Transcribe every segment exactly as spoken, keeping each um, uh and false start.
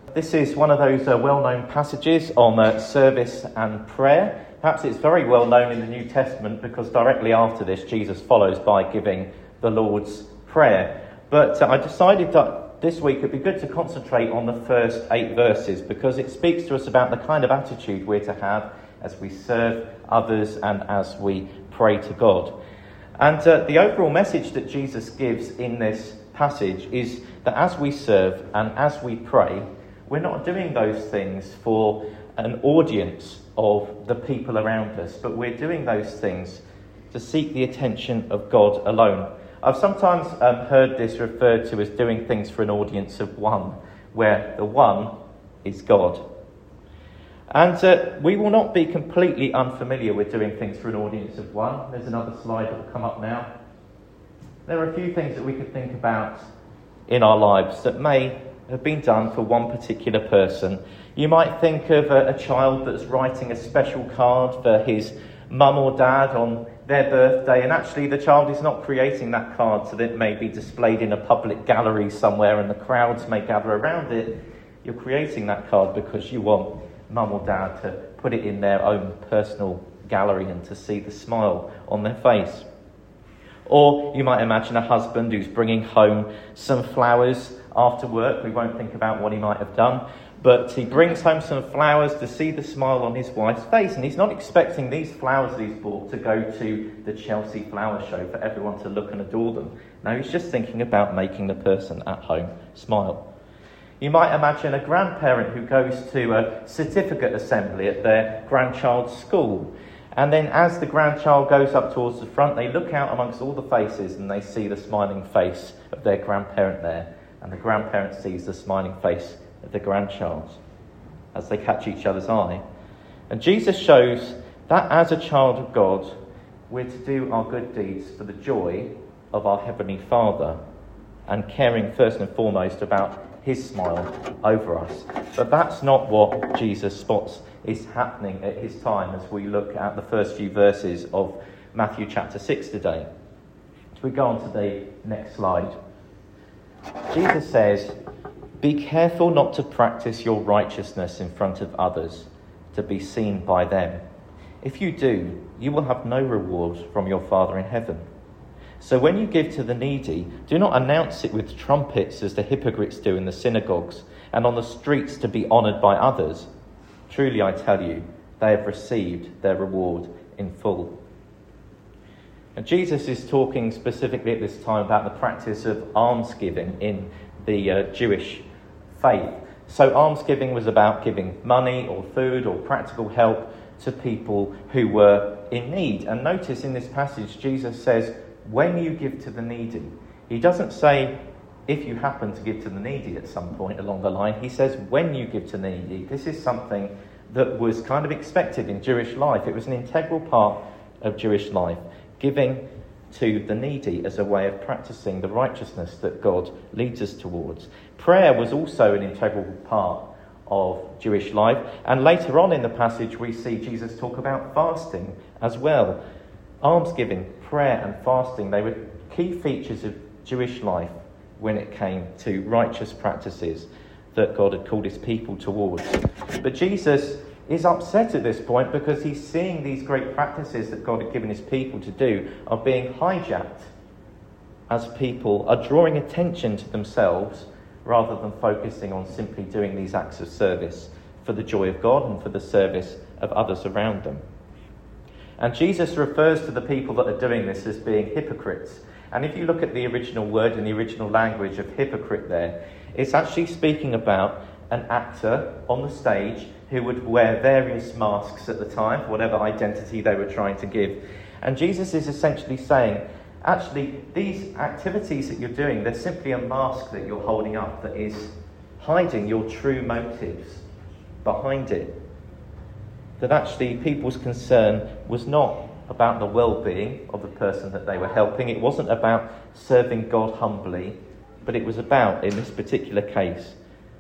This is one of those uh, well-known passages on uh, service and prayer. Perhaps it's very well known in the New Testament because directly after this, Jesus follows by giving the Lord's Prayer. But uh, I decided that this week it'd be good to concentrate on the first eight verses because it speaks to us about the kind of attitude we're to have as we serve others and as we pray to God. And uh, the overall message that Jesus gives in this passage is that as we serve and as we pray, we're not doing those things for an audience of the people around us, but we're doing those things to seek the attention of God alone. I've sometimes um, heard this referred to as doing things for an audience of one, where the one is God. And uh, we will not be completely unfamiliar with doing things for an audience of one. There's another slide that will come up now. There are a few things that we could think about in our lives that may have been done for one particular person. You might think of a, a child that's writing a special card for his mum or dad on their birthday, and actually the child is not creating that card so that it may be displayed in a public gallery somewhere and the crowds may gather around it. You're creating that card because you want mum or dad to put it in their own personal gallery and to see the smile on their face. Or you might imagine a husband who's bringing home some flowers after work. We won't think about what he might have done, but he brings home some flowers to see the smile on his wife's face, and he's not expecting these flowers that he's bought to go to the Chelsea flower show for everyone to look and adore them. No, he's just thinking about making the person at home smile. You might imagine a grandparent who goes to a certificate assembly at their grandchild's school. And then as the grandchild goes up towards the front, they look out amongst all the faces and they see the smiling face of their grandparent there. And the grandparent sees the smiling face of the grandchild as they catch each other's eye. And Jesus shows that as a child of God, we're to do our good deeds for the joy of our Heavenly Father and caring first and foremost about his smile over us. But that's not what Jesus spots is happening at his time as we look at the first few verses of Matthew chapter six today. So we go on to the next slide. Jesus says, "Be careful not to practice your righteousness in front of others, to be seen by them. If you do, you will have no reward from your Father in heaven. So when you give to the needy, do not announce it with trumpets as the hypocrites do in the synagogues and on the streets to be honoured by others. Truly I tell you, they have received their reward in full." And Jesus is talking specifically at this time about the practice of almsgiving in the uh, Jewish faith. So almsgiving was about giving money or food or practical help to people who were in need. And notice in this passage, Jesus says, when you give to the needy. He doesn't say, if you happen to give to the needy at some point along the line. He says, when you give to the needy. This is something that was kind of expected in Jewish life. It was an integral part of Jewish life, giving to the needy as a way of practicing the righteousness that God leads us towards. Prayer was also an integral part of Jewish life. And later on in the passage, we see Jesus talk about fasting as well. Almsgiving, prayer and fasting, they were key features of Jewish life when it came to righteous practices that God had called his people towards. But Jesus is upset at this point because he's seeing these great practices that God had given his people to do are being hijacked as people are drawing attention to themselves rather than focusing on simply doing these acts of service for the joy of God and for the service of others around them. And Jesus refers to the people that are doing this as being hypocrites. And if you look at the original word in the original language of hypocrite there, it's actually speaking about an actor on the stage who would wear various masks at the time, whatever identity they were trying to give. And Jesus is essentially saying, actually, these activities that you're doing, they're simply a mask that you're holding up that is hiding your true motives behind it. That actually people's concern was not about the well-being of the person that they were helping. It wasn't about serving God humbly, but it was about, in this particular case,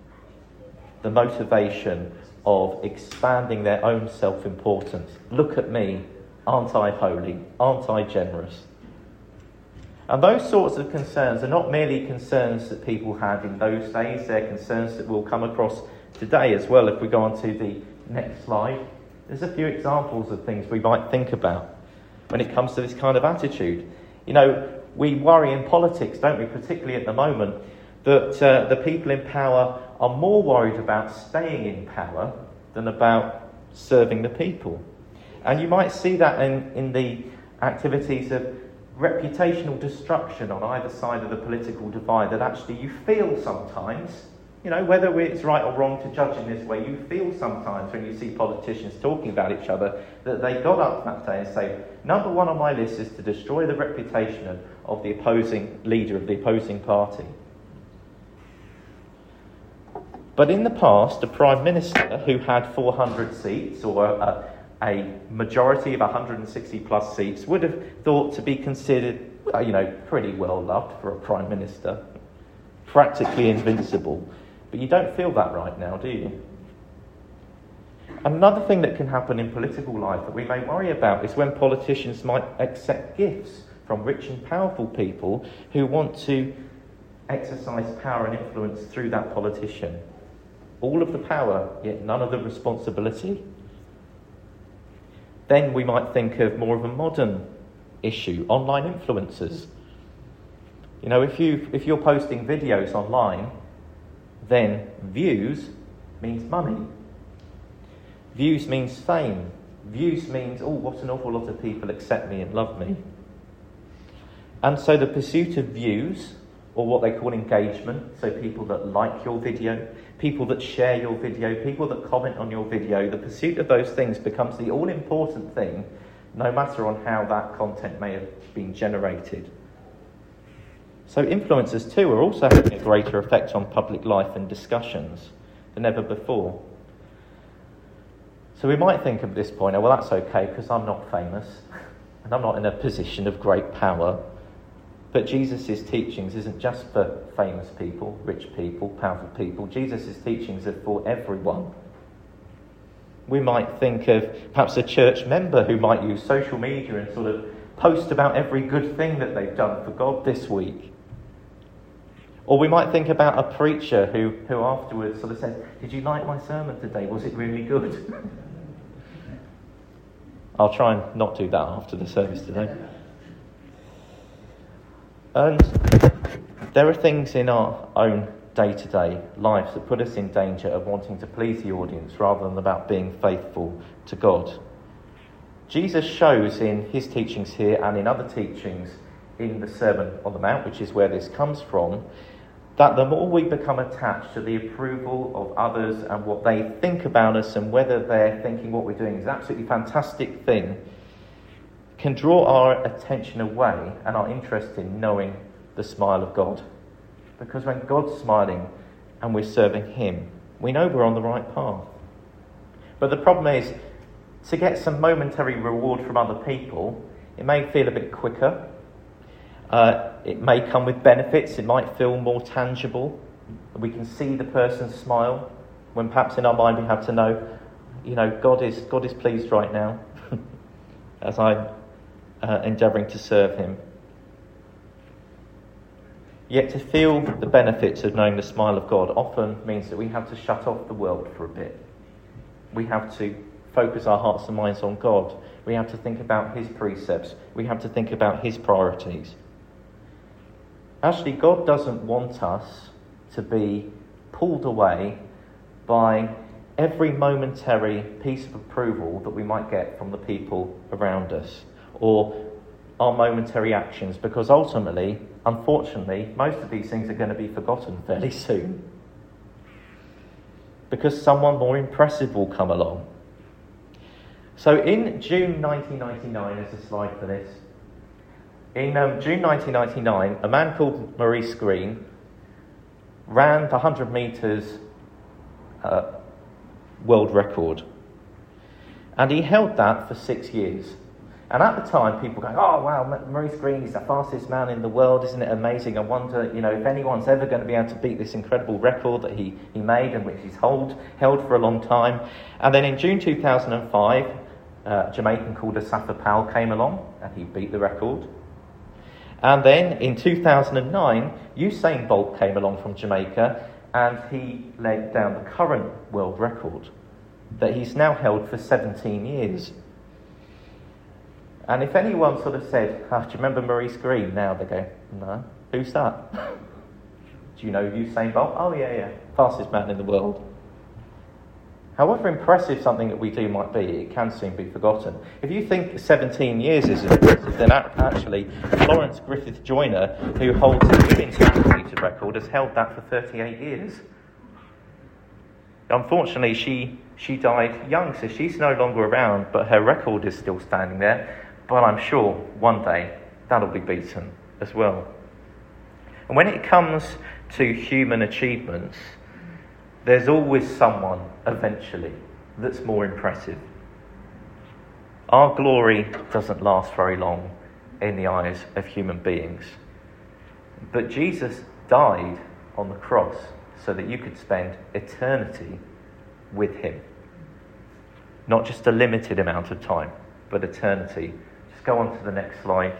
the motivation of expanding their own self-importance. Look at me, aren't I holy? Aren't I generous? And those sorts of concerns are not merely concerns that people had in those days, they're concerns that we'll come across today as well. If we go on to the next slide, there's a few examples of things we might think about when it comes to this kind of attitude. You know, we worry in politics, don't we, particularly at the moment, that uh, the people in power are more worried about staying in power than about serving the people. And you might see that in, in the activities of reputational destruction on either side of the political divide, that actually you feel sometimes, you know, whether it's right or wrong to judge in this way, you feel sometimes when you see politicians talking about each other that they got up that day and say, number one on my list is to destroy the reputation of, of the opposing leader of the opposing party. But in the past, a Prime Minister who had four hundred seats, or a, a majority of one hundred sixty plus seats, would have thought to be considered, you know, pretty well loved for a Prime Minister, practically invincible. But you don't feel that right now, do you? Another thing that can happen in political life that we may worry about is when politicians might accept gifts from rich and powerful people who want to exercise power and influence through that politician. All of the power, yet none of the responsibility. Then we might think of more of a modern issue, online influencers. You know, if you if you're posting videos online, then views means money. Views means fame. Views means, oh, what an awful lot of people accept me and love me. And so the pursuit of views, or what they call engagement, so people that like your video, people that share your video, people that comment on your video, the pursuit of those things becomes the all-important thing, no matter on how that content may have been generated. So influencers too are also having a greater effect on public life and discussions than ever before. So we might think at this point, oh, well, that's okay because I'm not famous and I'm not in a position of great power. But Jesus' teachings isn't just for famous people, rich people, powerful people. Jesus' teachings are for everyone. We might think of perhaps a church member who might use social media and sort of post about every good thing that they've done for God this week. Or we might think about a preacher who, who afterwards sort of says, did you like my sermon today? Was it really good? I'll try and not do that after the service today. And there are things in our own day-to-day lives that put us in danger of wanting to please the audience rather than about being faithful to God. Jesus shows in his teachings here and in other teachings in the Sermon on the Mount, which is where this comes from, that the more we become attached to the approval of others and what they think about us and whether they're thinking what we're doing is an absolutely fantastic thing, can draw our attention away and our interest in knowing the smile of God. Because when God's smiling and we're serving him, we know we're on the right path. But the problem is, to get some momentary reward from other people, it may feel a bit quicker. Uh, it may come with benefits. It might feel more tangible. We can see the person smile when perhaps in our mind we have to know, you know, God is God is pleased right now as I'm uh, endeavouring to serve him. Yet to feel the benefits of knowing the smile of God often means that we have to shut off the world for a bit. We have to focus our hearts and minds on God. We have to think about his precepts. We have to think about his priorities. Actually, God doesn't want us to be pulled away by every momentary piece of approval that we might get from the people around us, or our momentary actions, because ultimately, unfortunately, most of these things are going to be forgotten fairly soon. Because someone more impressive will come along. So in June nineteen ninety-nine, there's a slide for this. In um, June nineteen ninety-nine, a man called Maurice Greene ran the one hundred metres uh, world record. And he held that for six years. And at the time, people were going, oh, wow, Maurice Greene is the fastest man in the world. Isn't it amazing? I wonder, you know, if anyone's ever going to be able to beat this incredible record that he, he made and which he's hold, held for a long time. And then in June two thousand five, uh, a Jamaican called Asafa Powell came along and he beat the record. And then in two thousand nine, Usain Bolt came along from Jamaica and he laid down the current world record that he's now held for seventeen years. And if anyone sort of said, ah, do you remember Maurice Green? Now they go, no. Who's that? Do you know Usain Bolt? Oh, yeah, yeah. Fastest man in the world. However impressive something that we do might be, it can soon be forgotten. If you think seventeen years is impressive, then actually Florence Griffith Joyner, who holds the women's undisputed record, has held that for thirty-eight years. Unfortunately, she she died young, so she's no longer around, but her record is still standing there. But I'm sure one day that'll be beaten as well. And when it comes to human achievements, there's always someone, eventually, that's more impressive. Our glory doesn't last very long in the eyes of human beings. But Jesus died on the cross so that you could spend eternity with him. Not just a limited amount of time, but eternity. Just go on to the next slide.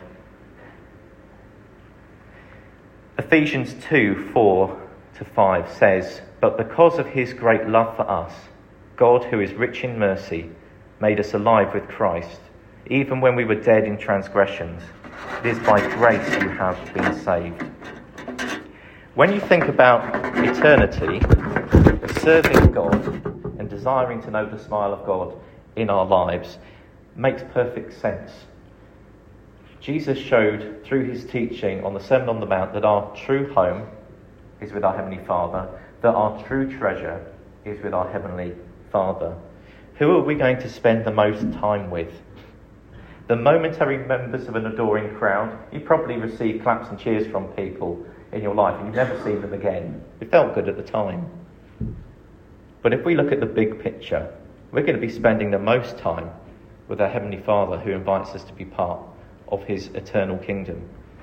Ephesians two, four to five says, "But because of his great love for us, God, who is rich in mercy, made us alive with Christ, even when we were dead in transgressions. It is by grace you have been saved." When you think about eternity, serving God and desiring to know the smile of God in our lives makes perfect sense. Jesus showed through his teaching on the Sermon on the Mount that our true home is with our Heavenly Father, that our true treasure is with our Heavenly Father. Who are we going to spend the most time with? The momentary members of an adoring crowd. You probably receive claps and cheers from people in your life and you've never seen them again. It felt good at the time. But if we look at the big picture, we're going to be spending the most time with our Heavenly Father, who invites us to be part of his eternal kingdom,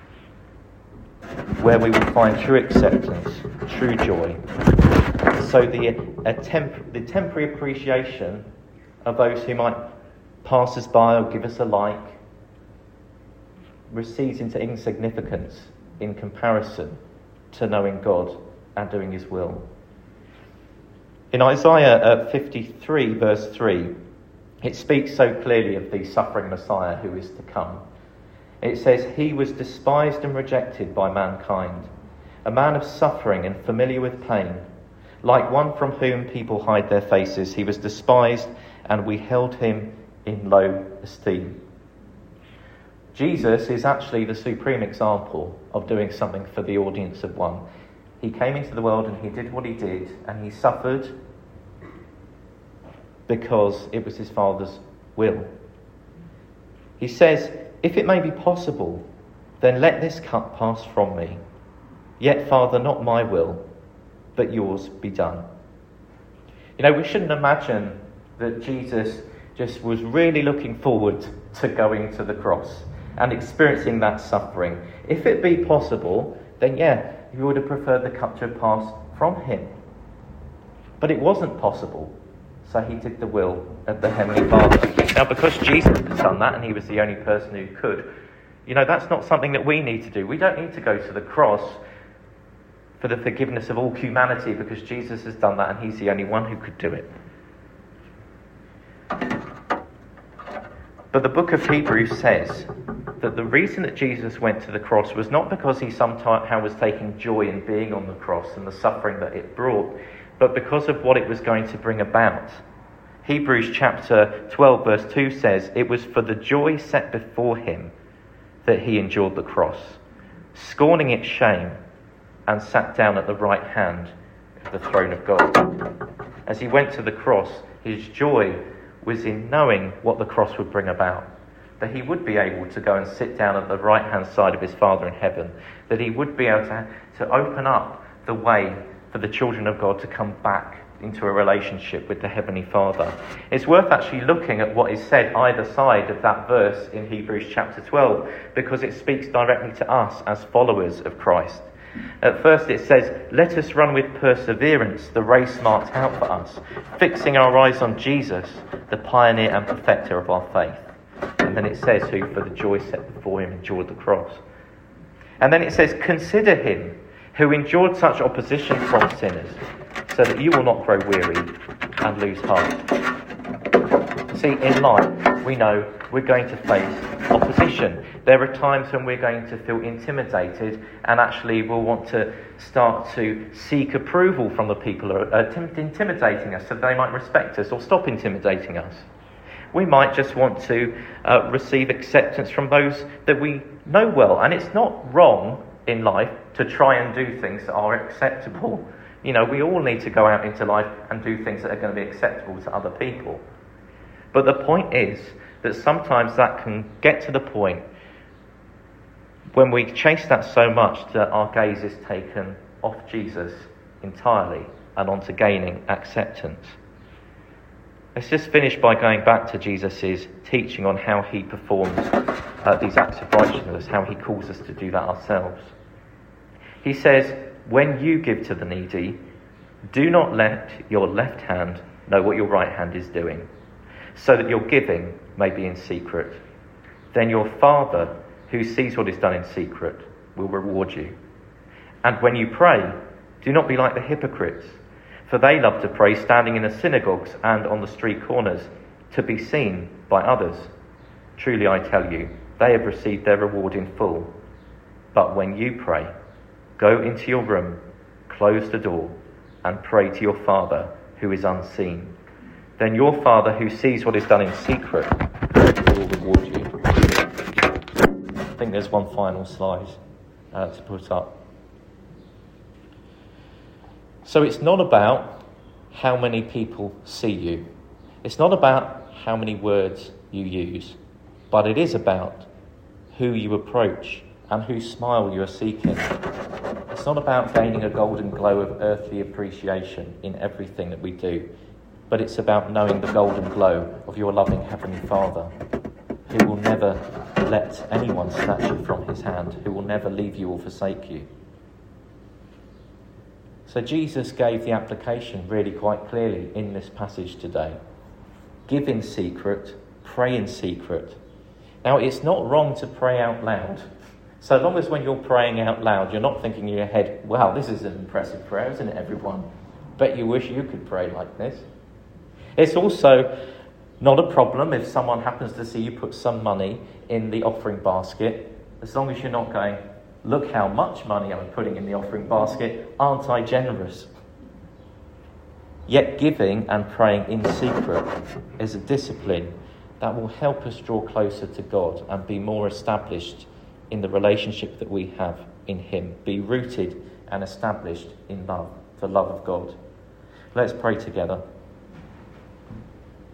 where we will find true acceptance, true joy. So the, a temp- the temporary appreciation of those who might pass us by or give us a like recedes into insignificance in comparison to knowing God and doing his will. In Isaiah uh, fifty-three verse three, it speaks so clearly of the suffering Messiah who is to come. It says, "He was despised and rejected by mankind, a man of suffering and familiar with pain. Like one from whom people hide their faces, he was despised and we held him in low esteem." Jesus is actually the supreme example of doing something for the audience of one. He came into the world and he did what he did, and he suffered because it was his Father's will. He says, "If it may be possible, then let this cup pass from me. Yet, Father, not my will, but yours be done." You know, we shouldn't imagine that Jesus just was really looking forward to going to the cross and experiencing that suffering. If it be possible, then yeah, he would have preferred the cup to have passed from him. But it wasn't possible, so he did the will of the Heavenly Father. Now, because Jesus has done that and he was the only person who could, you know, that's not something that we need to do. We don't need to go to the cross for the forgiveness of all humanity, because Jesus has done that and he's the only one who could do it. But the book of Hebrews says that the reason that Jesus went to the cross was not because he somehow was taking joy in being on the cross and the suffering that it brought, but because of what it was going to bring about. Hebrews chapter twelve verse two says, "It was for the joy set before him that he endured the cross, scorning its shame, and sat down at the right hand of the throne of God." As he went to the cross, his joy was in knowing what the cross would bring about. That he would be able to go and sit down at the right-hand side of his Father in heaven. That he would be able to, to open up the way for the children of God to come back into a relationship with the Heavenly Father. It's worth actually looking at what is said either side of that verse in Hebrews chapter twelve, because it speaks directly to us as followers of Christ. At first it says, "Let us run with perseverance the race marked out for us, fixing our eyes on Jesus, the pioneer and perfecter of our faith." And then it says, "Who for the joy set before him endured the cross." And then it says, consider him who endured such opposition from sinners, so that you will not grow weary and lose heart. See, in life, we know we're going to face opposition. There are times when we're going to feel intimidated and actually we'll want to start to seek approval from the people who are uh, intimidating us so they might respect us or stop intimidating us. We might just want to uh, receive acceptance from those that we know well. And it's not wrong in life to try and do things that are acceptable. You know, we all need to go out into life and do things that are going to be acceptable to other people. But the point is that sometimes that can get to the point when we chase that so much that our gaze is taken off Jesus entirely and onto gaining acceptance. Let's just finish by going back to Jesus' teaching on how he performs uh, these acts of righteousness, how he calls us to do that ourselves. He says, when you give to the needy, do not let your left hand know what your right hand is doing, so that your giving may be in secret. Then your Father, who sees what is done in secret, will reward you. And when you pray, do not be like the hypocrites, for they love to pray standing in the synagogues and on the street corners, to be seen by others. Truly I tell you, they have received their reward in full. But when you pray, go into your room, close the door, and pray to your Father who is unseen. Then your Father who sees what is done in secret will reward you. I think there's one final slide uh, to put up. So it's not about how many people see you. It's not about how many words you use. But it is about who you approach and whose smile you are seeking. It's not about gaining a golden glow of earthly appreciation in everything that we do. But it's about knowing the golden glow of your loving Heavenly Father, who will never let anyone snatch you from his hand, who will never leave you or forsake you. So Jesus gave the application really quite clearly in this passage today. Give in secret, pray in secret. Now, it's not wrong to pray out loud. So long as when you're praying out loud, you're not thinking in your head, wow, this is an impressive prayer, isn't it, everyone? Bet you wish you could pray like this. It's also not a problem if someone happens to see you put some money in the offering basket, as long as you're not going, look how much money I'm putting in the offering basket, aren't I generous? Yet giving and praying in secret is a discipline that will help us draw closer to God and be more established in the relationship that we have in him, be rooted and established in love, the love of God. Let's pray together.